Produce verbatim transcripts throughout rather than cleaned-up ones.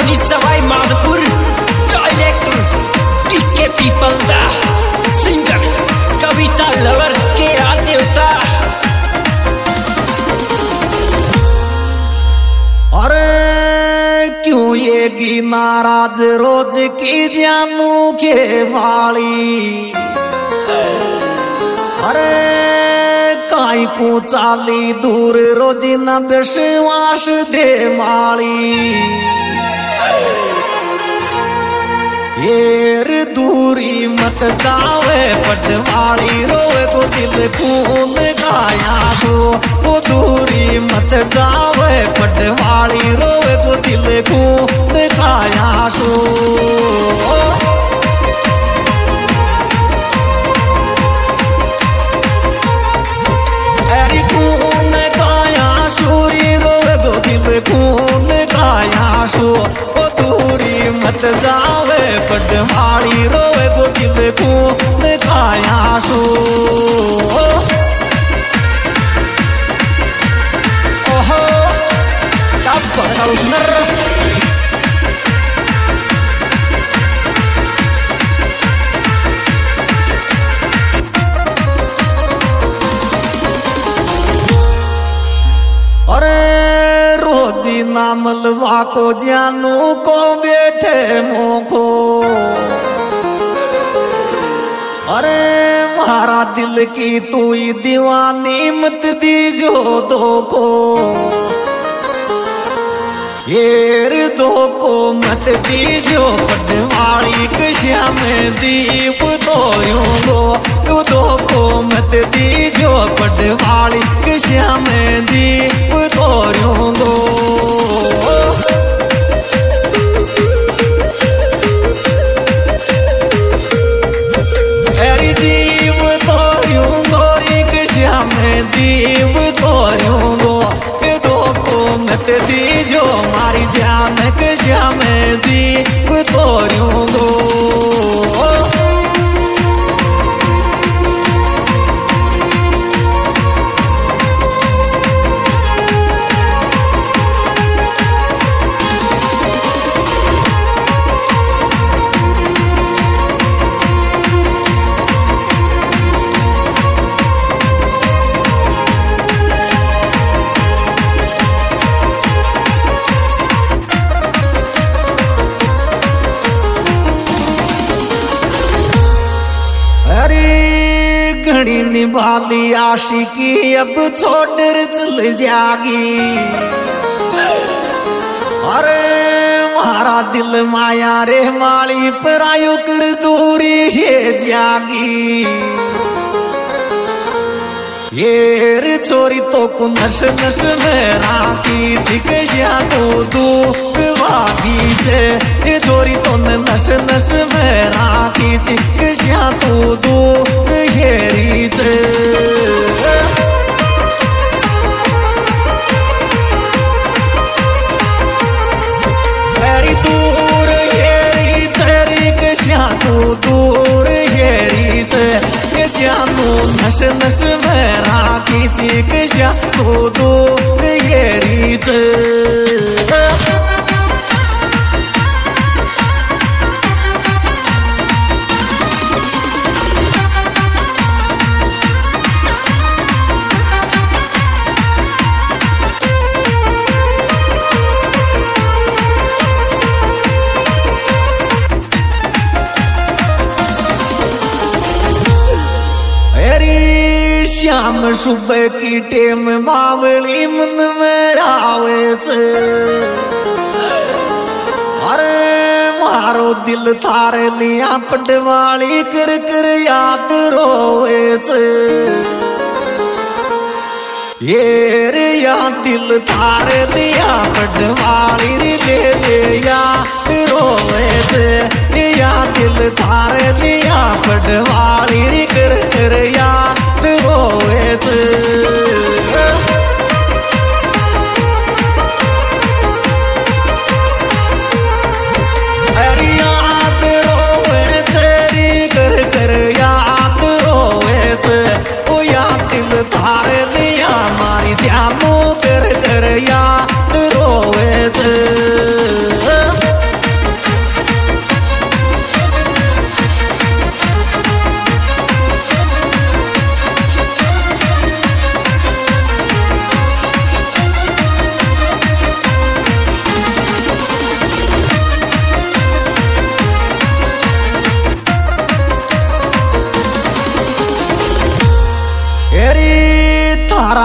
अपनी सवाई माधोपुर डायरेक्टर टीके पीपल दा सिंगर कविता लवर के आ देवता। अरे क्यों ये की नाराज रोज की जानू के वाली। अरे काई को चाली दूर रोजी न विश्वास दे माली। येर दूरी मत जावे पटवाली रोए को दिल खून गाया सो। वो दूरी मत जावे पटवाली रोए को दिल खून गाया सो। खून गाया सूरी रोए को दिल खून गाया सो। वो दूरी मत जावे पटवाली रोए को दिल खून गाया सो। ओहो क्या बड़ा उसमें नाम लवा को जानू को बैठे मोको। अरे मारा दिल की तू ही दीवानी मत दीजो दो को। येर दो को मत दीजो पटवाली कश्या में जीव तो यूंगो। तू दो को मत दीजो पटवाली कश्या में जीव तो यूंगो। जीव तो यूंगो कश्या में जीव तो यूंगो। ये दो को मत दीजो मारी जान कश्या में जीव तो यूंगो। घड़ी निभाली आशिकी अब छोड़ चल जागी। अरे मारा दिल माया रे माली पर आयु कर दूरी ये जागी। ये चोरी तो को नश नश में राखी जिकशिया तो दूर वागी छे। ये चोरी तो नश नश में राखी जिकशिया तो दूर हेरी छे। तेरी दूर हेरी तेरी कशिया तो दूर हेरी छे। ये जानू नश नश में राखी जिकशिया तो दूर हेरी छे। श्याम सुबह की टेम बावली मन में आवे छे। अरे मारो दिल थारे लिया पटवाली कर कर याद रोवे छे। ये रे या दिल थारे लिया पटवाली रे ले ले याद रोवे छे। या दिल थारे लिया पटवाली रे कर कर याद रोवे छे। अरे याद रोवे तेरी कर कर याद रोवे छे। ओ या दिल थारे लिया मारी जानू कर कर याद रोवे छे।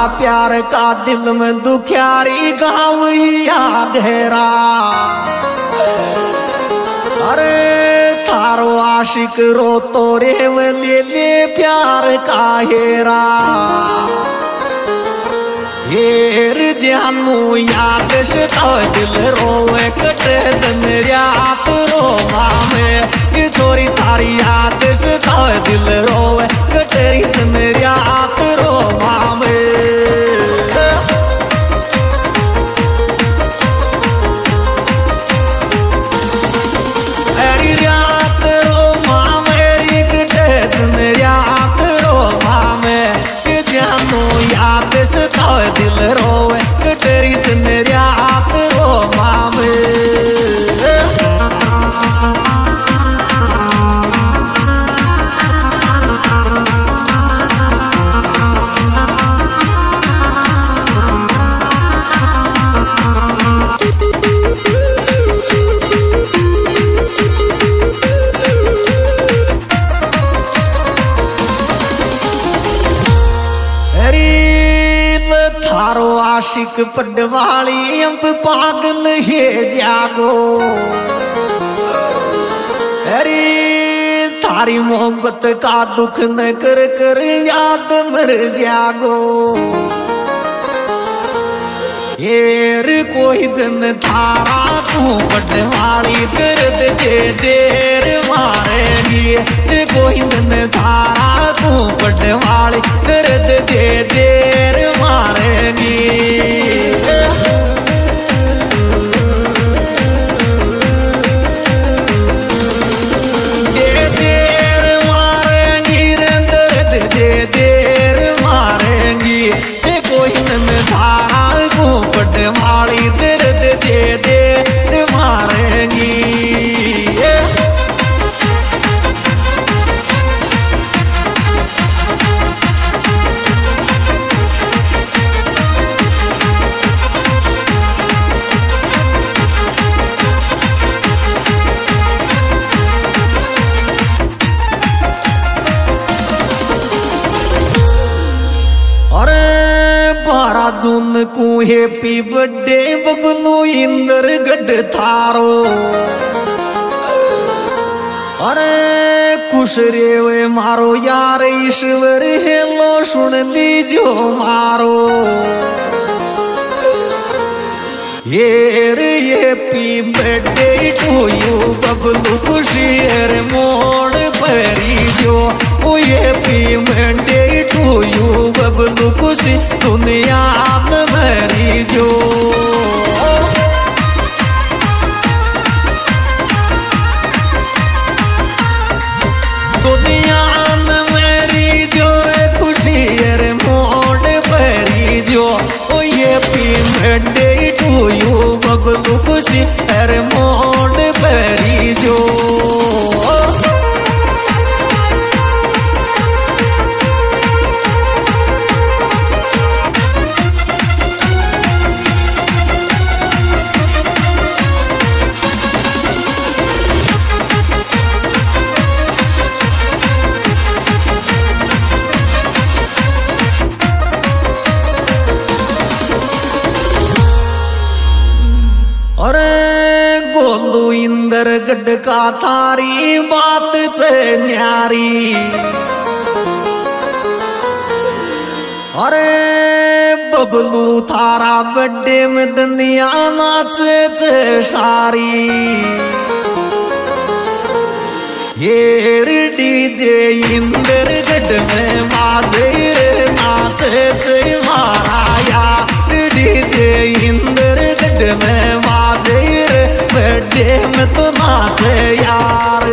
प्यार का दिल में दुखियारी गाँव ही आ गहरा। अरे थारो आशिक रो तो रे ले ले प्यार का हेरा। हेर जानू याद तो दिल रोवे कटे दिन रात रो मामे। ये छोरी तारी याद तो दिल रोवे कटे दिन रात रो मामे। अरे रात रो मामे कटे दिन रात रो मामे। ये जानू याद तो दिल रोवे कटरी दिन रात रो मामे। थारो आशिक पडवाली अंब पागल है जागो। अरे थारी मोहब्बत का दुख न कर कर याद मर जागो। येर कोई दिन थारा तू पडवाली दर्द जे देर मारेगी। कोई दिन थारा तू पडवाली दर्द जे देर मारेगी। जे देर मारेगी रे दर्द जे देर मारेगी। कोई दिन थारा तू पडवाली दर्द जे देर मारेगी। बारह जून को हैप्पी बर्थडे बबलू इंदर गढ़ थारो। अरे खुश रे मारो यार ईश्वर हेलो सुन लीजो मारो। ये रे happy birthday to you Bablu खुशी रे मोड़ परी जो। ओ happy birthday to you Bablu खुशी दुनिया में मरी जो। दुनिया में मरी जो रे खुशी रे मोड़ परी जो। ओ happy birthday to you Bablu खुशी रे मोड़ परी जो। गढ़ का थारी बात से न्यारी। अरे बबलू थारा बर्थडे में दुनिया नाचे से सारी। ये डीजे इंदर गढ़ में बाजे नाचे से माराया। डीजे इंदर गढ़ में बाजे बर्थडे में तो नाचे यार।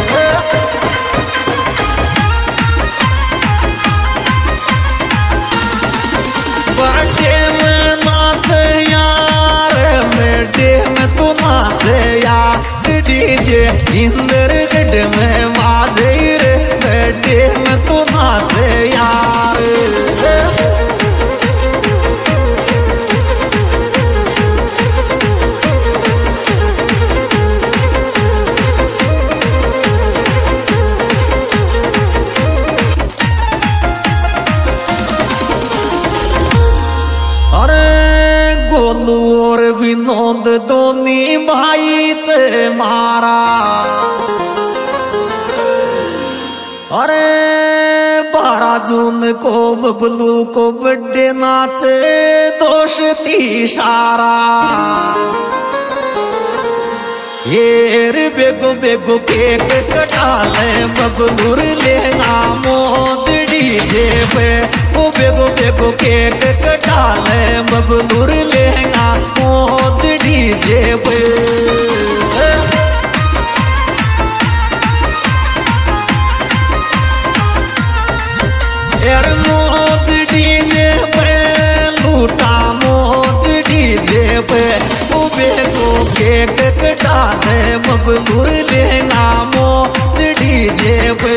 बर्थडे में नाचे यार बर्थडे में तो नाचे यार। डीजे इंदर गढ़ में बाजे बर्थडे में तो नाचे यार। गोलू और विनोद दोन्ही भाईचे मारा अरे बारह जून को बबलू को बर्थडे नाचे दोस्ती सारा ये रे बेगो बेगो केक कटा ले बबलूर लेना मोज डीजे पे ओ बेगो बेगो केक कटा ले बबलूर लेना मोज डीजे पे यार मोज डीजे पे लूटा मोज डीजे पे ओ बेगो केक कटा ले बबलूर लेना मोज डीजे पे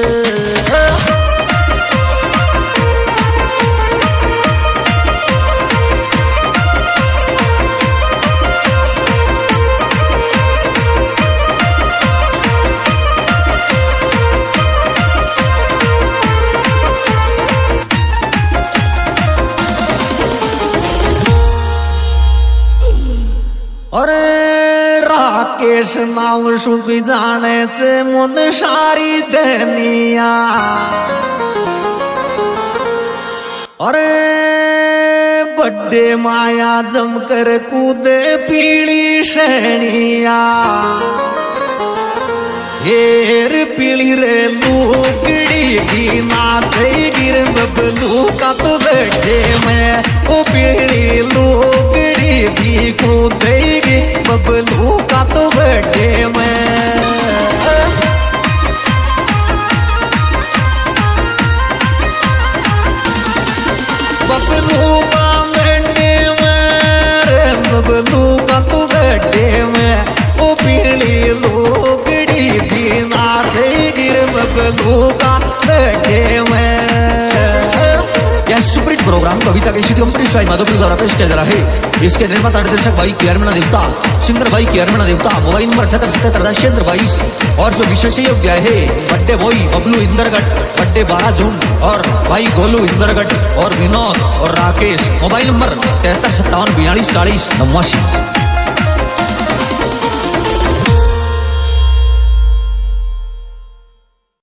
अरे राकेश नाव शुभी जाण्याचे मन सारी दनिया अरे बड्डे माया जमकर कूदे पीली शनिया हेर पीली रे लुगड़ी की नाचे गिर बबलू का तो बर्थडे में ओ पीली लुगड़ी की कूदेगी बबलू का तो बर्थडे में बबलू का बर्थडे में बबलू का तो बर्थडे में ओ पीली लुगड़ी की नाचे गिर बबलू का बर्थडे में सुपरहिट प्रोग्राम कविता के कंपनी साई माधोपुर द्वारा पेश किया जा रहा है। इसके निर्माता निर्देशक भाई केरमना देवता, सिंगर भाई केरमना देवता, मोबाइल नंबर अठहत्तर सतहत्तर राजेंद्र बाईस और जो विशेष योग दिया है birthday boy Bablu Indergarh birthday बारह जून और भाई गोलू इंदरगढ़ और विनोद और राकेश। मोबाइल नंबर तिहत्तर सत्तावन बयालीस चालीस नवासी।